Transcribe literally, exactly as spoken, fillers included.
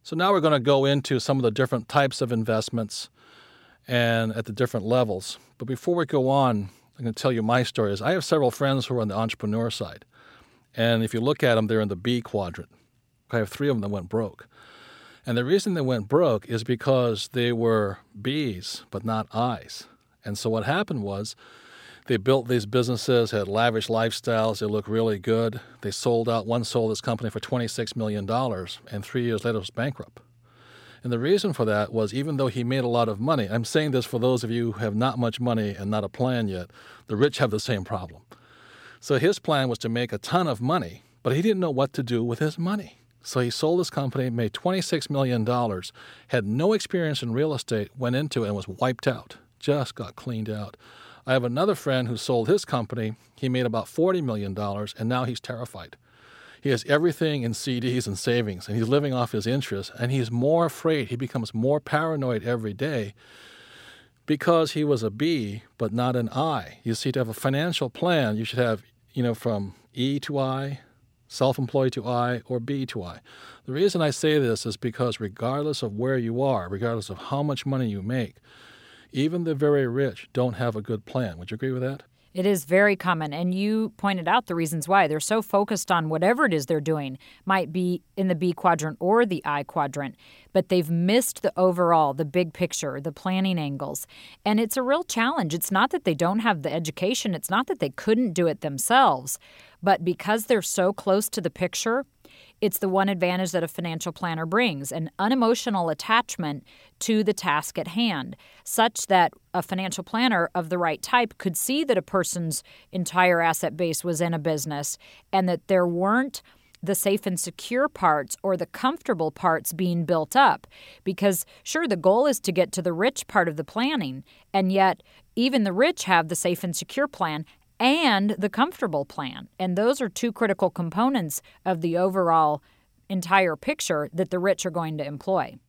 So now we're going to go into some of the different types of investments and at the different levels. But before we go on, I'm going to tell you my story. Is I have several friends who are on the entrepreneur side. And if you look at them, they're in the B quadrant. I have three of them that went broke. And the reason they went broke is because they were B's, but not I's. And so what happened was they built these businesses, had lavish lifestyles, they looked really good. They sold out. One sold his company for twenty-six million dollars, and three years later was bankrupt. And the reason for that was even though he made a lot of money, I'm saying this for those of you who have not much money and not a plan yet, the rich have the same problem. So his plan was to make a ton of money, but he didn't know what to do with his money. So he sold his company, made twenty-six million dollars, had no experience in real estate, went into it and was wiped out, just got cleaned out. I have another friend who sold his company. He made about forty million dollars, and now he's terrified. He has everything in C Ds and savings, and he's living off his interest, and he's more afraid. He becomes more paranoid every day because he was a B, but not an I. You see, to have a financial plan, you should have, you know, from E to I, self-employed to I, or B to I. The reason I say this is because regardless of where you are, regardless of how much money you make, even the very rich don't have a good plan. Would you agree with that? It is very common, and you pointed out the reasons why. They're so focused on whatever it is they're doing, might be in the B quadrant or the I quadrant, but they've missed the overall, the big picture, the planning angles. And it's a real challenge. It's not that they don't have the education. It's not that they couldn't do it themselves, but because they're so close to the picture, it's the one advantage that a financial planner brings, an unemotional attachment to the task at hand, such that a financial planner of the right type could see that a person's entire asset base was in a business and that there weren't the safe and secure parts or the comfortable parts being built up. Because, sure, the goal is to get to the rich part of the planning, and yet even the rich have the safe and secure plan and the comfortable plan. And those are two critical components of the overall entire picture that the rich are going to employ.